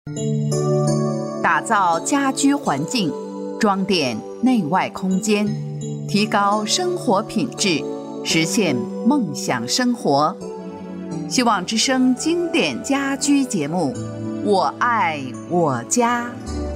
打造家居环境，装点内外空间，提高生活品质，实现梦想生活。希望之声经典家居节目，我爱我家。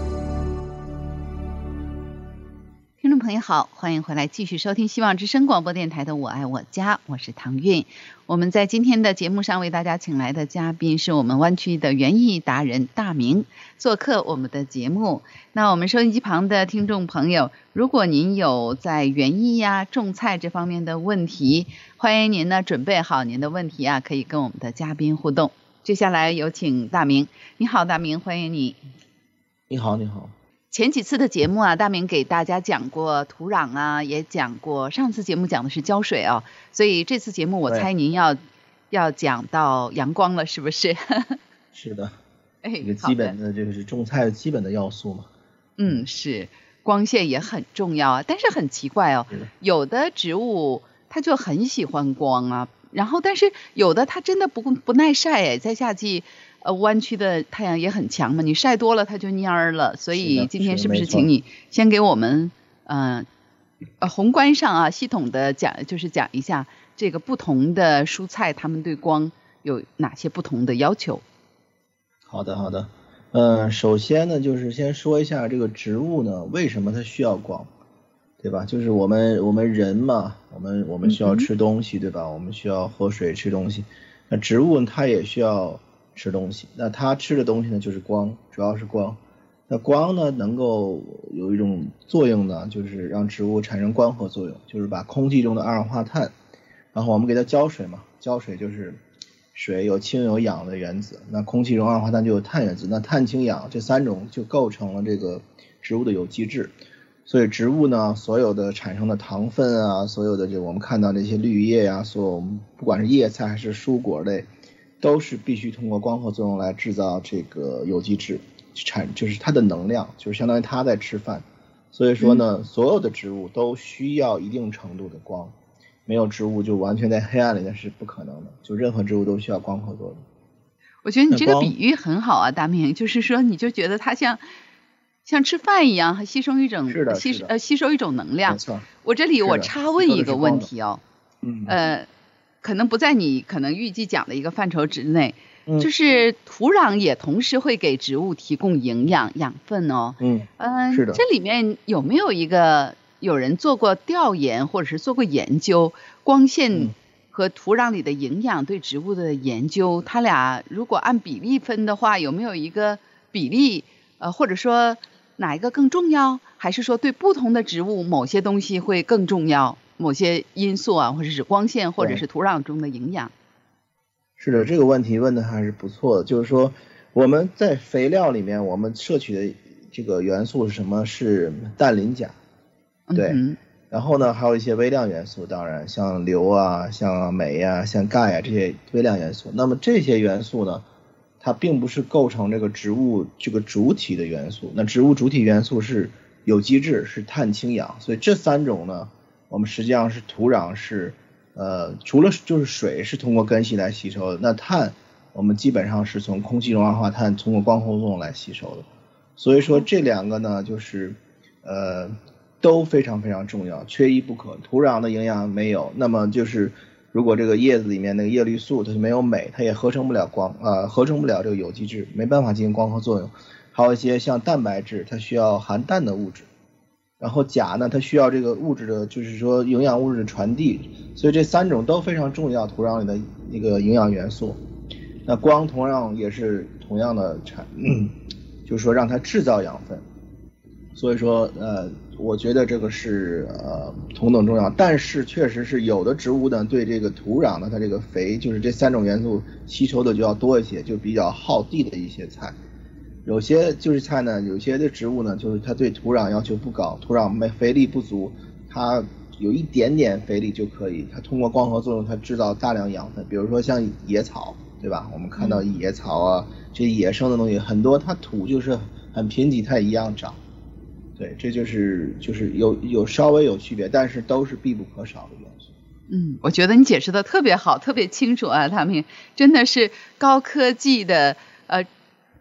听众朋友好，欢迎回来继续收听希望之声广播电台的我爱我家，我是唐韵。我们在今天的节目上为大家请来的嘉宾是我们湾区的园艺达人大明做客我们的节目。那我们收音机旁的听众朋友，如果您有在园艺种菜这方面的问题，欢迎您呢准备好您的问题可以跟我们的嘉宾互动。接下来有请大明。你好，大明，欢迎你。 你好，你好。 前几次的节目大明给大家讲过土壤也讲过，上次节目讲的是浇水所以这次节目我猜您要讲到阳光了，是不是？ 是的，这个基本的，这个是种菜基本的要素嘛。 是，光线也很重要但是很奇怪有的植物它就很喜欢光然后但是有的它真的不耐晒在夏季。湾区的太阳也很强嘛，你晒多了它就蔫了，所以今天是不是请你先给我们宏观上系统的讲一下这个不同的蔬菜它们对光有哪些不同的要求？ 好的，首先呢就是先说一下这个植物呢为什么它需要光，对吧？就是我们人嘛，我们需要吃东西，对吧？我们需要喝水吃东西，那植物它也需要吃东西，那它吃的东西呢就是光，主要是光。那光呢能够有一种作用呢，就是让植物产生光合作用，就是把空气中的二氧化碳，然后我们给它浇水嘛，浇水就是水有氢有氧的原子，那空气中二氧化碳就有碳原子，那碳氢氧这三种就构成了这个植物的有机质。所以植物呢所有的产生的糖分所有的我们看到这些绿叶所有不管是叶菜还是蔬果类，都是必须通过光合作用来制造这个有机质，就是它的能量，就是相当于它在吃饭。所以说呢所有的植物都需要一定程度的光，没有植物就完全在黑暗里那是不可能的，就任何植物都需要光合作用。 我觉得你这个比喻很好大明，就是说你就觉得它像吃饭一样吸收一种吸收一种能量。 没错。 我这里我插问一个问题可能不在你可能预计讲的一个范畴之内，就是土壤也同时会给植物提供营养养分是的。 这里面有没有有人做过调研或者是做过研究，光线和土壤里的营养对植物的研究，它俩如果按比例分的话，有没有一个比例或者说哪一个更重要，还是说对不同的植物某些东西会更重要，某些因素或者是光线或者是土壤中的营养？ 是的，这个问题问的还是不错的。就是说我们在肥料里面我们摄取的这个元素是什么？是氮磷钾。对。然后呢还有一些微量元素，当然像硫像镁像钙这些微量元素。那么这些元素呢它并不是构成这个植物这个主体的元素，那植物主体元素是有机质，是碳氢氧。所以这三种呢我们实际上是土壤是除了就是水是通过根系来吸收的，那碳我们基本上是从空气中二氧化碳通过光合作用来吸收的。所以说这两个呢就是都非常非常重要，缺一不可。土壤的营养没有，那么就是如果这个叶子里面那个叶绿素它就没有镁，它也合成不了合成不了这个有机质，没办法进行光合作用。还有一些像蛋白质，它需要含氮的物质，然后钾呢它需要这个物质的就是说营养物质的传递，所以这三种都非常重要，土壤里的那个营养元素。那光同样也是同样的就是说让它制造养分。所以说我觉得这个是同等重要，但是确实是有的植物呢对这个土壤呢它这个肥就是这三种元素吸收的就要多一些，就比较耗地的一些菜。有些就是菜呢，有些的植物呢就是它对土壤要求不高，土壤肥力不足，它有一点点肥力就可以，它通过光合作用它制造大量养分。比如说像野草，对吧？我们看到野草这些野生的东西很多，它土就是很贫瘠，它也一样长。对，这就是有稍微有区别，但是都是必不可少的元素。 我觉得你解释的特别好，特别清楚他们真的是高科技的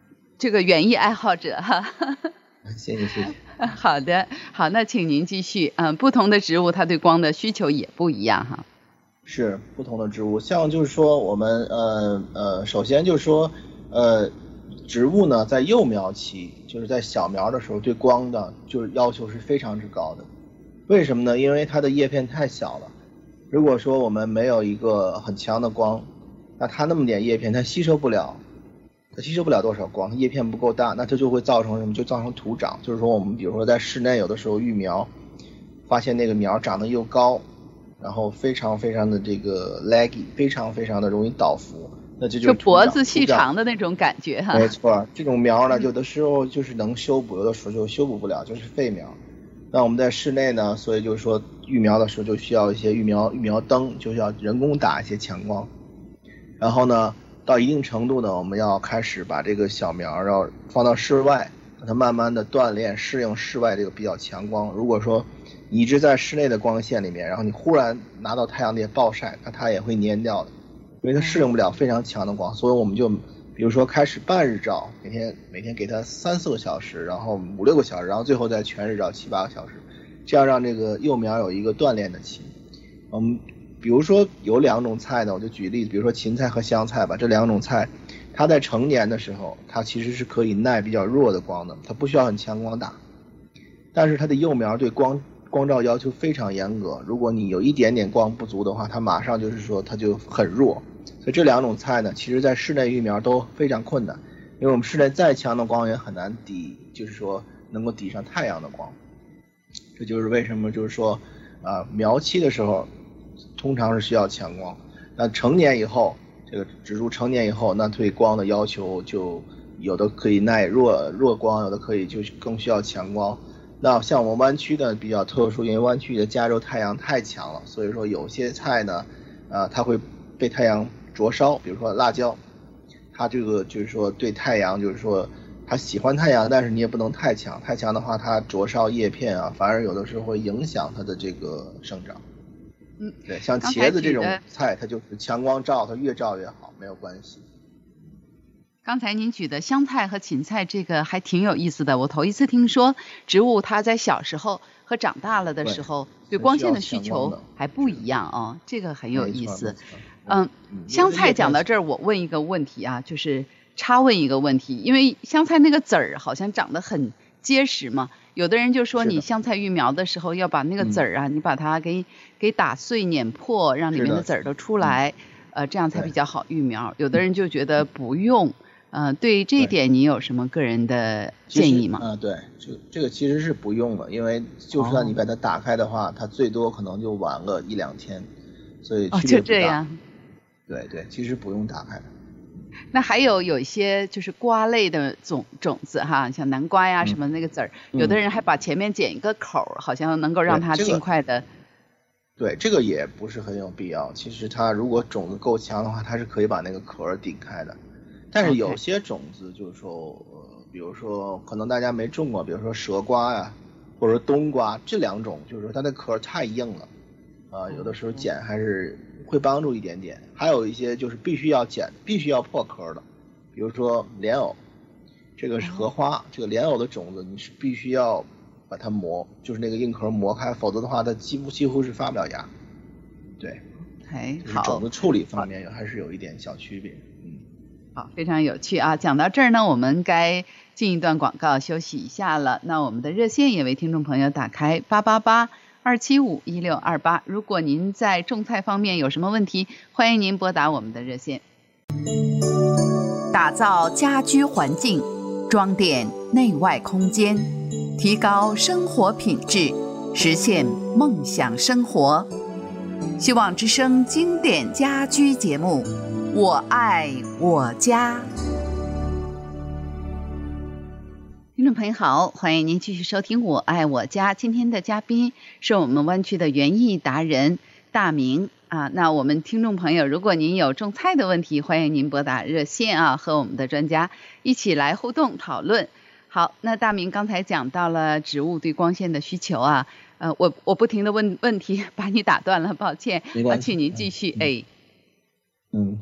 这个园艺爱好者哈。 谢谢。 好的，好，那请您继续。不同的植物它对光的需求也不一样哈。 是不同的植物，像就是说我们首先就是说植物呢在幼苗期，就是在小苗的时候对光的就是要求是非常之高的。为什么呢？因为它的叶片太小了，如果说我们没有一个很强的光，那它那么点叶片它吸收不了多少光，它叶片不够大，那它就会造成什么？就造成徒长。就是说我们比如说在室内有的时候育苗，发现那个苗长得又高，然后非常非常的这个 laggy， 非常非常的容易倒伏，那就脖子细长的那种感觉哈。 没错，这种苗呢有的时候就是能修补，有的时候就修补不了，就是废苗。那我们在室内呢，所以就是说育苗的时候就需要一些育苗灯，就要人工打一些强光。然后呢到一定程度呢，我们要开始把这个小苗要放到室外，让它慢慢的锻炼适应室外这个比较强光。如果说你一直在室内的光线里面，然后你忽然拿到太阳地暴晒，那它也会蔫掉的，因为它适应不了非常强的光。所以我们就比如说开始半日照，每天给它3-4个小时，然后5-6个小时，然后最后再全日照7-8个小时，这样让这个幼苗有一个锻炼的期。比如说有2种菜呢，我就举例子，比如说芹菜和香菜吧，这2种菜它在成年的时候它其实是可以耐比较弱的光的，它不需要很强光打，但是它的幼苗对光照要求非常严格，如果你有一点点光不足的话，它马上就是说它就很弱。所以这2种菜呢，其实在室内育苗都非常困难，因为我们室内再强的光源很难就是说能够抵上太阳的光。这就是为什么就是说苗期的时候通常是需要强光，那成年以后，这个植株成年以后，那对光的要求就有的可以耐弱光，有的可以就更需要强光。那像我们湾区呢比较特殊，因为湾区的加州太阳太强了，所以说有些菜呢它会被太阳灼烧，比如说辣椒，它这个就是说对太阳就是说它喜欢太阳，但是你也不能太强的话它灼烧叶片啊，反而有的时候会影响它的这个生长。对，像茄子这种菜它就是强光照，它越照越好，没有关系。 刚才您举的香菜和芹菜这个还挺有意思的，我头一次听说植物它在小时候和长大了的时候对光线的需求还不一样哦，这个很有意思。香菜讲到这儿，我问一个问题啊，就是插问一个问题，因为香菜那个籽儿好像长得很结实嘛，有的人就说你香菜育苗的时候要把那个籽儿啊，你把它给打碎碾破，让里面的籽儿都出来，这样才比较好育苗。有的人就觉得不用。对这一点你有什么个人的建议吗？ 对，这个其实是不用的，因为就算你把它打开的话，它最多可能就晚个1-2天，所以区别不大。 就这样。 对，其实不用打开的。 那还有一些就是瓜类的种子哈，像南瓜呀什么那个籽儿，有的人还把前面剪一个口，好像能够让它尽快的。 对，这个也不是很有必要。其实它如果种子够强的话，它是可以把那个壳顶开的。但是有些种子就是说比如说可能大家没种过，比如说蛇瓜呀或者冬瓜，这2种就是说它的壳太硬了有的时候剪还是会帮助一点点。还有一些就是必须要破壳的，比如说莲藕，这个是荷花，这个莲藕的种子你是必须要把它磨，就是那个硬壳磨开，否则的话它几乎是发不了芽。对，就是种子处理方面还是有一点小区别。 好，非常有趣啊！讲到这儿呢，我们该进一段广告休息一下了。那我们的热线也为听众朋友打开888-275-1628。如果您在种菜方面有什么问题，欢迎您拨打我们的热线。打造家居环境，装点内外空间，提高生活品质，实现梦想生活。希望之声经典家居节目，我爱我家。听众朋友好，欢迎您继续收听我爱我家。今天的嘉宾是我们湾区的园艺达人大明啊。那我们听众朋友，如果您有种菜的问题，欢迎您拨打热线啊，和我们的专家一起来互动讨论。好，那大明刚才讲到了植物对光线的需求啊，我不停的问题把你打断了，抱歉，请您继续。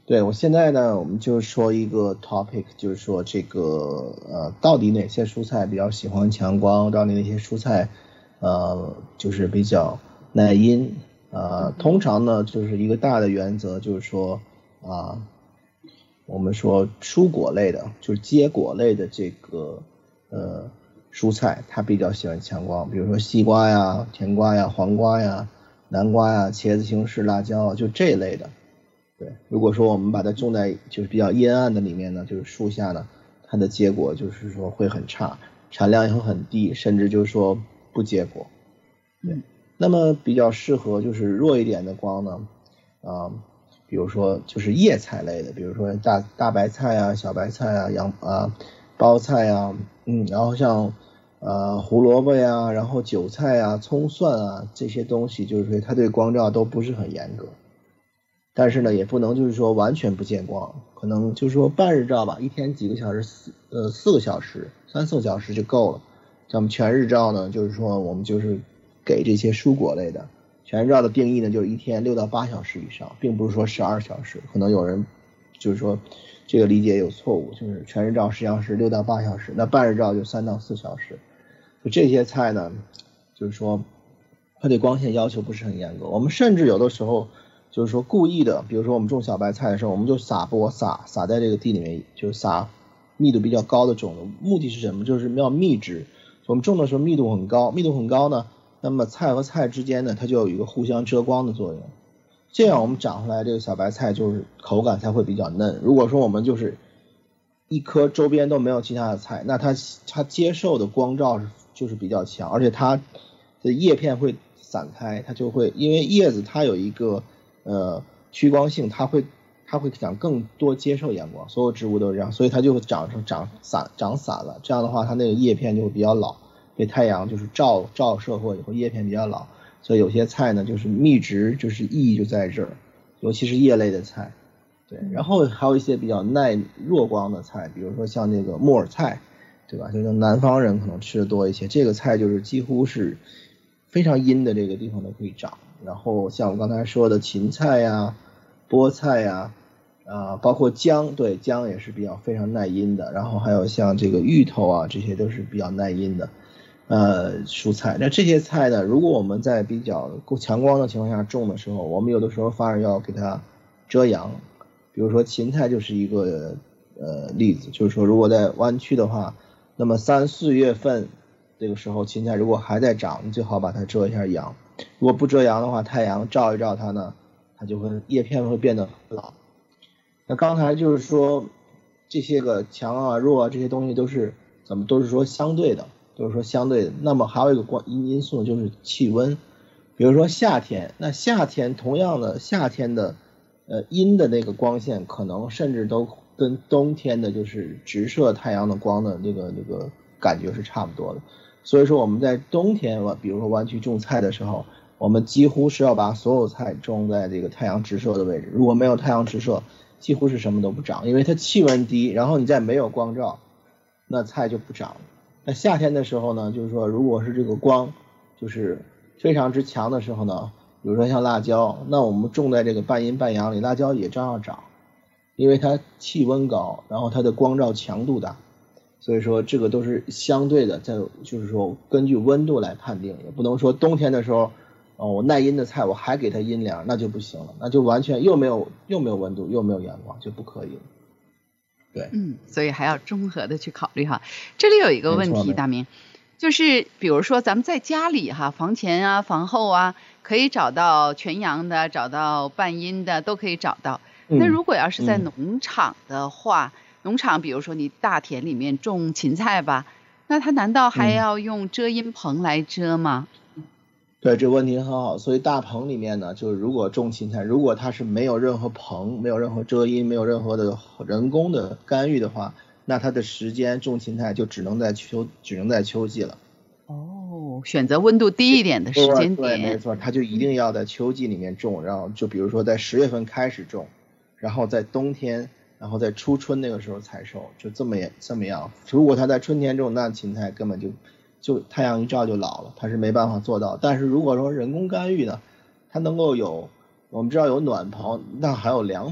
对，我现在呢，我们就说一个 topic， 就是说这个到底哪些蔬菜比较喜欢强光，到底哪些蔬菜就是比较耐阴通常呢就是一个大的原则，就是说我们说蔬果类的，就是结果类的这个蔬菜，它比较喜欢强光，比如说西瓜呀、甜瓜呀、黄瓜呀、南瓜呀、茄子、西红柿、辣椒，就这一类的。对，如果说我们把它种在就是比较阴暗的里面呢，就是树下呢，它的结果就是说会很差，产量也会很低，甚至就是说不结果。对，那么比较适合就是弱一点的光呢，比如说就是叶菜类的，比如说大白菜啊、小白菜啊、包菜啊，然后像胡萝卜呀，然后韭菜啊、葱蒜啊这些东西，就是说它对光照都不是很严格。但是呢，也不能就是说完全不见光，可能就是说半日照吧，一天几个小时，4个小时，3-4个小时就够了。咱们全日照呢，就是说我们就是给这些蔬果类的全日照的定义呢，就是一天6到8小时以上，并不是说12小时。可能有人就是说这个理解有错误，就是全日照实际上是6到8小时，那半日照就3到4小时。就这些菜呢，就是说它对光线要求不是很严格，我们甚至有的时候就是说故意的，比如说我们种小白菜的时候，我们就撒在这个地里面，就是撒密度比较高的种子，目的是什么？就是要密植。我们种的时候密度很高呢，那么菜和菜之间呢，它就有一个互相遮光的作用，这样我们长出来这个小白菜就是口感才会比较嫩。如果说我们就是一颗周边都没有其他的菜，那它接受的光照就是比较强，而且它的叶片会散开，它就会因为叶子它有一个趋光性，它会想更多接受阳光，所有植物都是这样，所以它就会长散了。这样的话，它那个叶片就会比较老，被太阳就是照射过以后，叶片比较老。所以有些菜呢，就是密植，就是意义就在这儿，尤其是叶类的菜。对，然后还有一些比较耐弱光的菜，比如说像那个木耳菜，对吧？就是南方人可能吃的多一些，这个菜就是几乎是非常阴的这个地方都可以长。然后像我刚才说的芹菜呀、菠菜呀，包括姜，对，姜也是比较非常耐阴的。然后还有像这个芋头啊，这些都是比较耐阴的蔬菜。那这些菜呢，如果我们在比较够强光的情况下种的时候，我们有的时候反而要给它遮阳。比如说芹菜就是一个例子，就是说如果在湾区的话，那么3-4月份这个时候芹菜如果还在长，你最好把它遮一下阳。如果不遮阳的话，太阳照一照它呢，它就会叶片会变得老。那刚才就是说这些个强啊弱啊这些东西都是说相对的，那么还有一个因素就是气温。比如说夏天，那夏天同样的夏天的阴的那个光线可能甚至都跟冬天的就是直射太阳的光的那个感觉是差不多的。所以说我们在冬天比如说湾区种菜的时候，我们几乎是要把所有菜种在这个太阳直射的位置，如果没有太阳直射，几乎是什么都不长，因为它气温低，然后你再没有光照，那菜就不长。那夏天的时候呢，就是说如果是这个光就是非常之强的时候呢，比如说像辣椒，那我们种在这个半阴半阳里，辣椒也照样长，因为它气温高，然后它的光照强度大。所以说这个都是相对的，就是说根据温度来判定，也不能说冬天的时候我耐阴的菜我还给它阴凉，那就不行了，那就完全又没有温度又没有阳光，就不可以了。对， 所以还要综合的去考虑哈。这里有一个问题，大明，就是比如说咱们在家里哈，房前啊、房后啊，可以找到全阳的，找到半阴的，都可以找到。那如果要是在农场的话，农场比如说你大田里面种芹菜吧，那它难道还要用遮阴棚来遮吗？ 对，这个问题很好。所以大棚里面呢，就是如果种芹菜，如果它是没有任何棚，没有任何遮阴，没有任何的人工的干预的话，那它的时间种芹菜就只能在秋季了。 选择温度低一点的时间点。 对，没错，它就一定要在秋季里面种，然后就比如说在10月份开始种，然后在冬天，然后在初春那个时候采收，就这么样。如果它在春天种，那芹菜根本就太阳一照就老了，它是没办法做到。但是如果说人工干预呢，它能够我们知道有暖棚，那还有凉棚，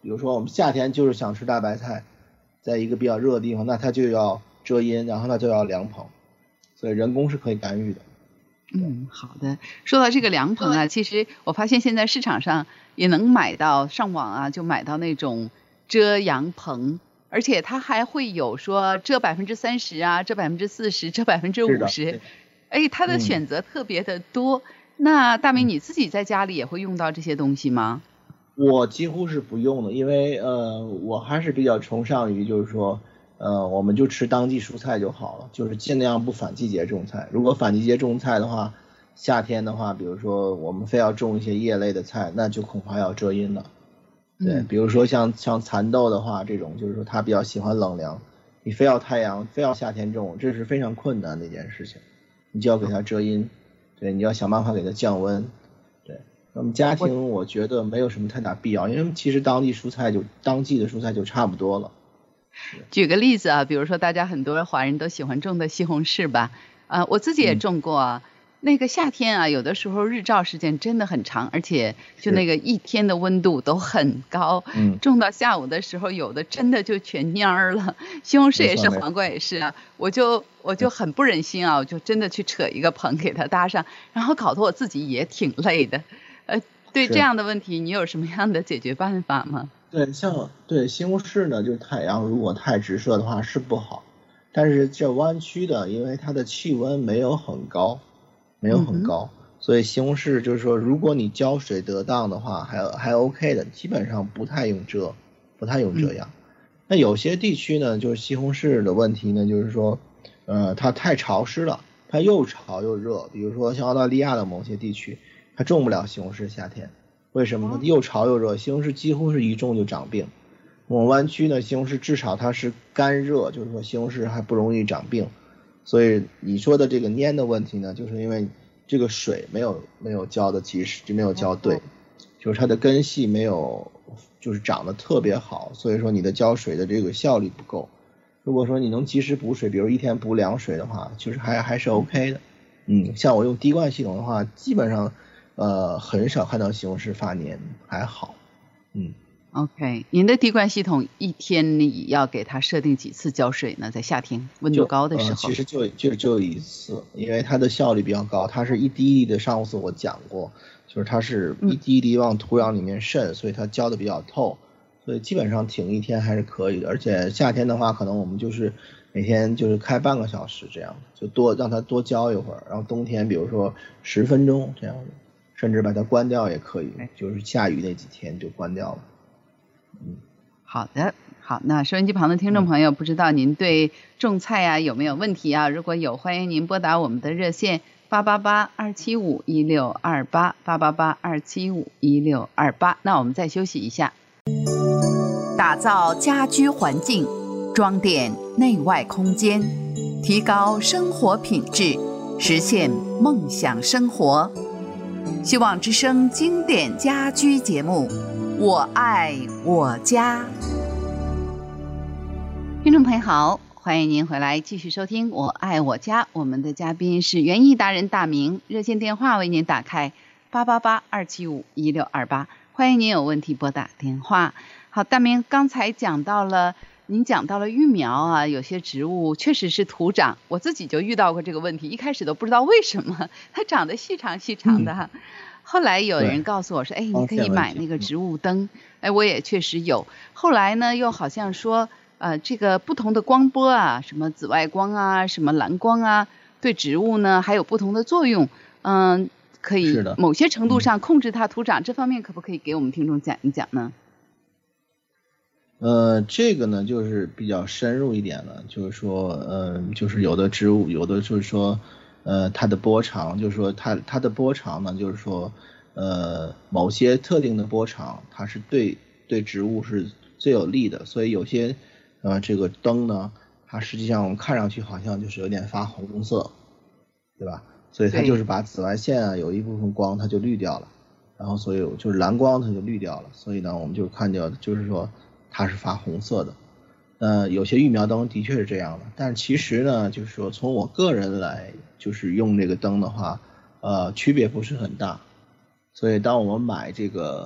比如说我们夏天就是想吃大白菜，在一个比较热的地方，那它就要遮阴，然后它就要凉棚，所以人工是可以干预的。 好的。说到这个凉棚啊，其实我发现现在市场上也能买到，上网啊就买到那种遮阳棚，而且它还会有说遮30%啊，遮40%，遮50%，它的选择特别的多。那大明你自己在家里也会用到这些东西吗？ 我几乎是不用的，因为我还是比较崇尚于就是说我们就吃当季蔬菜就好了，就是尽量不反季节种菜。如果反季节种菜的话，夏天的话，比如说我们非要种一些叶类的菜，那就恐怕要遮阴了。对，比如说像蚕豆的话，这种就是说它比较喜欢冷凉，你非要太阳，非要夏天种，这是非常困难的一件事情。你就要给它遮阴，对，你要想办法给它降温。对，那么家庭我觉得没有什么太大必要，因为其实当季的蔬菜就差不多了。 举个例子啊，比如说大家很多华人都喜欢种的西红柿吧，我自己也种过啊。那个夏天啊，有的时候日照时间真的很长，而且就那个一天的温度都很高，种到下午的时候，有的真的就全蔫了。西红柿也是，黄瓜也是啊，我就很不忍心啊，我就真的去扯一个棚给它搭上，然后搞得我自己也挺累的。对这样的问题，你有什么样的解决办法吗？ 对西红柿呢，就是太阳如果太直射的话是不好，但是这湾区的，因为它的气温没有很高，所以西红柿就是说，如果你浇水得当的话，还 OK 的，基本上不太用遮阳。那有些地区呢，就是西红柿的问题呢，就是说，它太潮湿了，它又潮又热，比如说像澳大利亚的某些地区，它种不了西红柿夏天。为什么呢？又潮又热，西红柿几乎是一种就长病。我们湾区呢，西红柿至少它是干热，就是说西红柿还不容易长病。所以你说的这个蔫的问题呢，就是因为这个水没有浇的及时，就没有浇对，就是它的根系没有就是长得特别好，所以说你的浇水的这个效率不够。如果说你能及时补水，比如一天补2水的话，就是还是 OK 的。像我用滴灌系统的话，基本上很少看到西红柿发蔫，还好。 OK， 您的滴灌系统一天你要给它设定几次浇水呢？在夏天温度高的时候？ 其实就一次，因为它的效率比较高，它是一滴一滴的。上次我讲过，就是它是一滴一滴往土壤里面渗，所以它浇的比较透，所以基本上停一天还是可以的。而且夏天的话，可能我们就是每天就是开半个小时这样，就让它多浇一会儿。然后冬天比如说10分钟这样的，甚至把它关掉也可以，就是下雨那几天就关掉了。 好的，好，那收音机旁的听众朋友，不知道您对种菜啊有没有问题啊？如果有，欢迎您拨打我们的热线888-275-1628，888-275-1628。那我们再休息一下。打造家居环境，装点内外空间，提高生活品质，实现梦想生活。希望之声经典家居节目，我爱我家。听众朋友好，欢迎您回来继续收听我爱我家。我们的嘉宾是园艺达人大明，热线电话为您打开888-275-1628，欢迎您有问题拨打电话。好，大明刚才您讲到了育苗啊，有些植物确实是土长，我自己就遇到过这个问题，一开始都不知道为什么它长得细长细长的。后来有人告诉我说，你可以买那个植物灯，我也确实有。后来呢，又好像说，这个不同的光波啊，什么紫外光啊，什么蓝光啊，对植物呢还有不同的作用，可以某些程度上控制它土长，这方面可不可以给我们听众讲一讲呢？ 这个呢就是比较深入一点了，就是说，就是有的植物，有的就是说，它的波长，就是说它的波长呢，就是说，某些特定的波长，它是对植物是最有利的，所以有些这个灯呢，它实际上我们看上去好像就是有点发红色，对吧？所以它就是把紫外线啊有一部分光它就滤掉了，然后所以就是蓝光它就滤掉了，所以呢我们就看到就是说它是发红色的。有些育苗灯的确是这样的，但其实呢就是说从我个人来就是用这个灯的话，区别不是很大。所以当我们买这个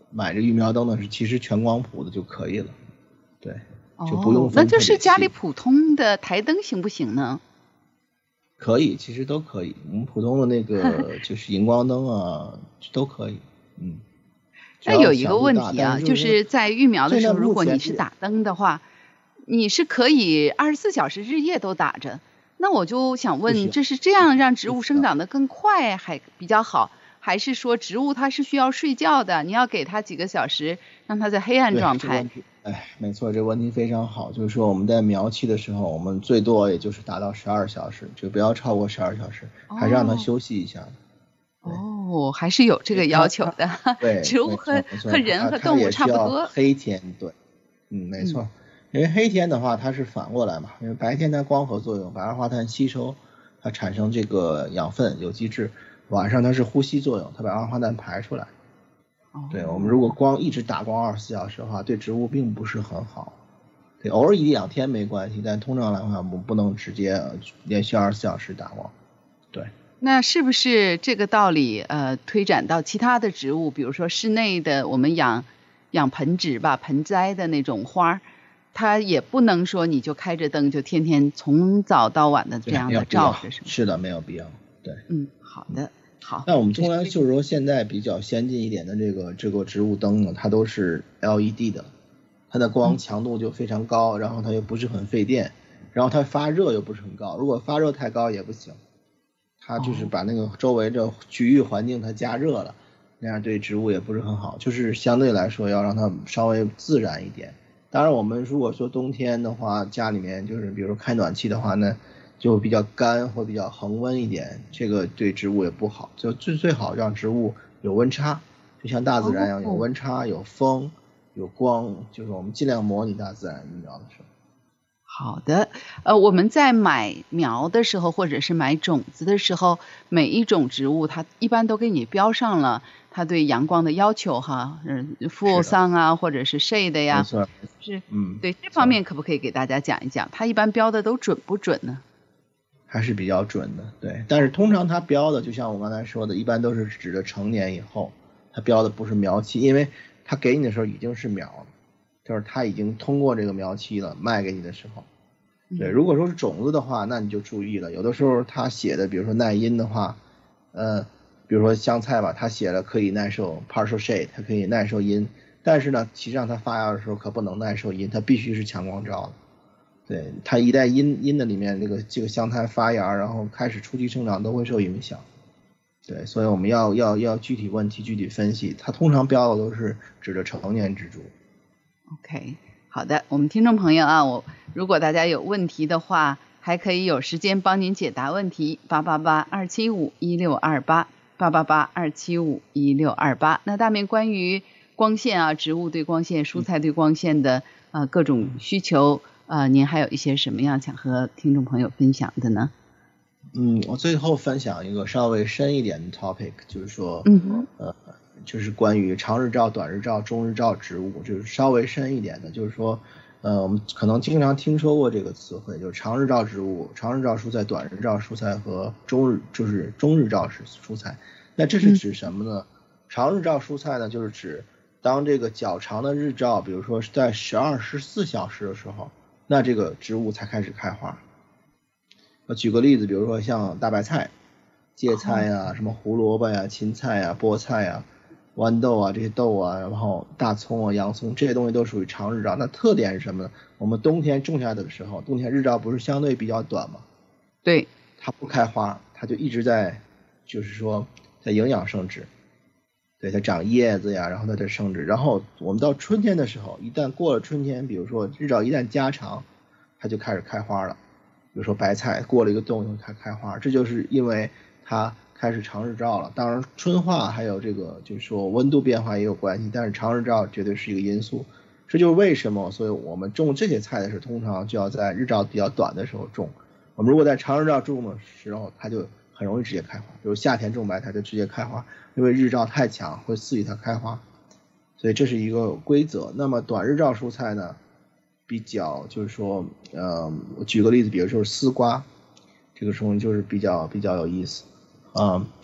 买这育苗灯呢是其实全光谱的就可以了，对，就不用分那就是家里普通的台灯行不行呢？ 可以，其实都可以，我们普通的那个就是荧光灯啊都可以， 那有一个问题啊，就是在育苗的时候，如果你是打灯的话，你是可以24小时日夜都打着。那我就想问，这是这样让植物生长得更快还比较好，还是说植物它是需要睡觉的，你要给它几个小时让它在黑暗状态？ 没错，这个问题非常好，就是说我们在苗期的时候，我们最多也就是达到12小时，就不要超过12小时，还是让它休息一下。 还是有这个要求的。 对， 植物和人和动物差不多。 黑天，对，没错。因为黑天的话它是反过来嘛，因为白天它光合作用，把二氧化碳吸收，它产生这个养分有机质，晚上它是呼吸作用，它把二氧化碳排出来。对，我们如果一直打光24小时的话，对植物并不是很好。对，偶尔1-2天没关系，但通常来说我们不能直接连续24小时打光。对。 那是不是这个道理推展到其他的植物，比如说室内的我们养盆植吧，盆栽的那种花，它也不能说你就开着灯就天天从早到晚的这样的照着， 是的，没有必要。对， 好的，好。 那我们通常就是说现在比较先进一点的这个植物灯呢，它都是 LED 的，它的光强度就非常高，然后它又不是很费电，然后它发热又不是很高，如果发热太高也不行。它就是把那个周围的局域环境它加热了，那样对植物也不是很好，就是相对来说要让它稍微自然一点。当然我们如果说冬天的话，家里面就是比如说开暖气的话呢，就比较干或比较恒温一点，这个对植物也不好，就最好让植物有温差，就像大自然一样，有温差有风有光，就是我们尽量模拟大自然育苗的时候。 好的，我们在买苗的时候或者是买种子的时候，每一种植物它一般都给你标上了它对阳光的要求哈，full sun 啊或者是 shade 呀， 没错， 是对这方面可不可以给大家讲一讲，它一般标的都准不准呢？ 还是比较准的，对，但是通常它标的就像我刚才说的，一般都是指的成年以后，它标的不是苗期，因为它给你的时候已经是苗了，就是它已经通过这个苗期了，卖给你的时候。对，如果说是种子的话，那你就注意了，有的时候它写的比如说耐阴的话，比如说香菜吧，它写了可以耐受 partial shade， 它可以耐受阴，但是呢实际上它发芽的时候可不能耐受阴，它必须是强光照的。对，它一旦阴的里面这个香菜发芽，然后开始初期生长都会受影响。对，所以我们要具体问题具体分析，它通常标的都是指的成年植株。 OK， 好的，我们听众朋友啊，如果大家有问题的话，还可以有时间帮您解答问题，888-275-1628，888-275-1628。那大面关于光线啊，植物对光线、蔬菜对光线的各种需求，您还有一些什么样想和听众朋友分享的呢？ 我最后分享一个稍微深一点的 topic， 就是说，就是关于长日照、短日照、中日照植物，就是稍微深一点的，就是说，我们可能经常听说过这个词汇，就是长日照植物、长日照蔬菜、短日照蔬菜和中日照蔬菜。那这是指什么呢？长日照蔬菜呢，就是指当这个较长的日照，比如说是在12、14小时的时候，那这个植物才开始开花。我举个例子，比如说像大白菜、芥菜呀、什么胡萝卜呀、芹菜呀、菠菜呀、豌豆啊，这些豆啊，然后大葱啊、洋葱，这些东西都属于长日照。那特点是什么呢？我们冬天种下的时候，冬天日照不是相对比较短吗？ 对， 它不开花，它就一直在，就是说在营养生殖，对，它长叶子呀，然后它在生殖。然后我们到春天的时候，一旦过了春天，比如说日照一旦加长，它就开始开花了。比如说白菜过了一个冬以后它开花，这就是因为它开始长日照了。当然春化还有这个就是说温度变化也有关系，但是长日照绝对是一个因素。这就是为什么所以我们种这些菜的时候通常就要在日照比较短的时候种。我们如果在长日照种的时候，它就很容易直接开花，比如夏天种白菜就直接开花，因为日照太强会刺激它开花，所以这是一个规则。那么短日照蔬菜呢，比较就是说我举个例子，比如说丝瓜，这个东西就是比较有意思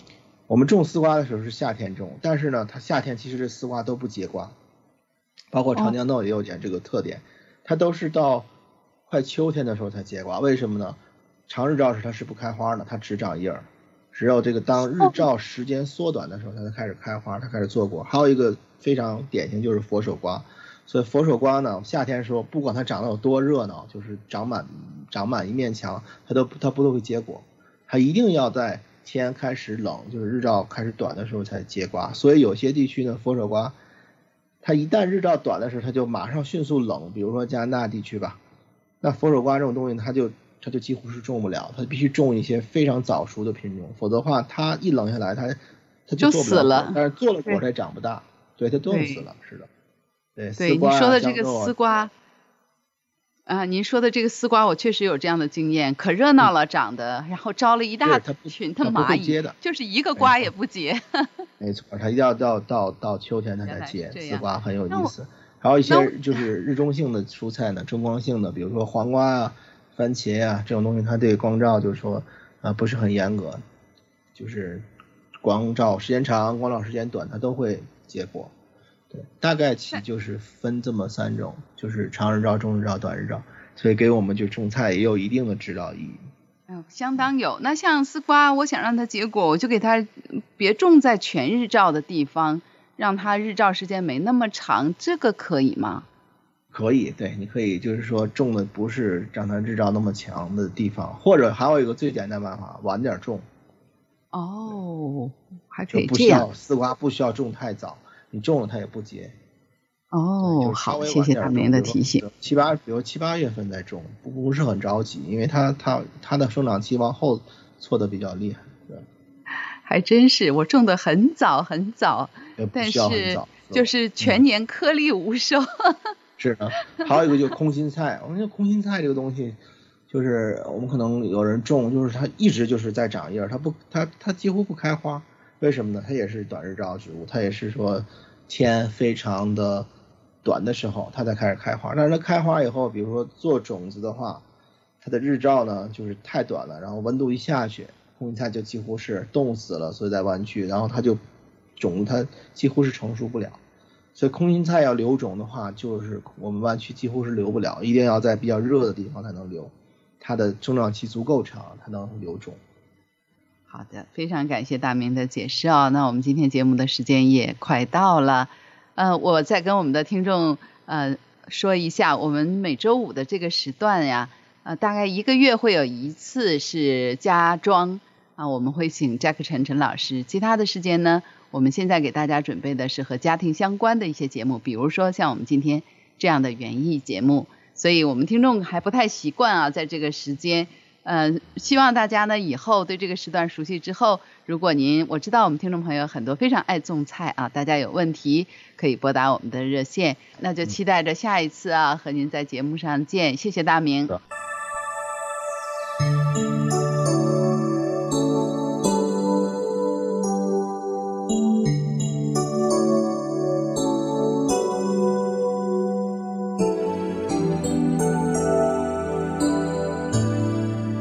我们种丝瓜的时候是夏天种，但是呢，它夏天其实这丝瓜都不结瓜，包括长江豆也有点这个特点，它都是到快秋天的时候才结瓜。为什么呢？长日照时它是不开花的，它只长叶儿，只有这个当日照时间缩短的时候，它才开始开花，它开始做果。还有一个非常典型就是佛手瓜，所以佛手瓜呢，夏天的时候不管它长得有多热闹，就是长满一面墙，它不都会结果，它一定要在天开始冷，就是日照开始短的时候才结瓜。所以有些地区呢，佛手瓜它一旦日照短的时候，它就马上迅速冷，比如说加拿大地区吧，那佛手瓜这种东西它就几乎是种不了，它必须种一些非常早熟的品种，否则的话它一冷下来它就做不死了， 但是做了果它也长不大，对，它冻死了，是的。 对，你说的这个丝瓜啊，您说的这个丝瓜我确实有这样的经验，可热闹了长的，然后招了一大群的蚂蚁，就是一个瓜也不结。 没错，它一定要到秋天它才结，丝瓜很有意思。还有一些就是日中性的蔬菜呢，中光性的，比如说黄瓜啊、番茄啊这种东西，它对光照就是说不是很严格，就是光照时间长、光照时间短，它都会结果。对，大概其就是分这么3种，就是长日照、中日照、短日照，所以给我们就种菜也有一定的指导意义。 相当有。那像丝瓜，我想让它结果，我就给它别种在全日照的地方，让它日照时间没那么长，这个可以吗？ 可以，对，你可以就是说种的不是让它日照那么强的地方，或者还有一个最简单办法，晚点种。 哦，还可以这样。 丝瓜不需要种太早，你种了它也不结。 哦，好，谢谢大明的提醒。 比如7、8月份再种，不是很着急，因为它的生长期往后错的比较厉害。对， 还真是，我种的很早很早，但是就是全年颗粒无收。 是的，还有一个就是空心菜，我们空心菜这个东西，就是我们可能有人种，就是它一直就是在长叶，它几乎不开花，为什么呢？它也是短日照植物，它也是说天非常的短的时候它才开始开花，但是它开花以后，比如说做种子的话，它的日照呢就是太短了，然后温度一下去，空心菜就几乎是冻死了，所以在湾区，然后它就种子它几乎是成熟不了。所以空心菜要留种的话，就是我们湾区几乎是留不了，一定要在比较热的地方才能留，它的生长期足够长，它能留种。 好的，非常感谢大明的解释哦。那我们今天节目的时间也快到了，我再跟我们的听众说一下，我们每周5的这个时段呀，大概1个月会有1次是家装啊，我们会请 Jack 陈老师，其他的时间呢，我们现在给大家准备的是和家庭相关的一些节目，比如说像我们今天这样的园艺节目，所以我们听众还不太习惯啊，在这个时间，希望大家呢以后对这个时段熟悉之后，如果我知道我们听众朋友很多非常爱种菜啊，大家有问题可以拨打我们的热线，那就期待着下一次啊和您在节目上见，谢谢大明。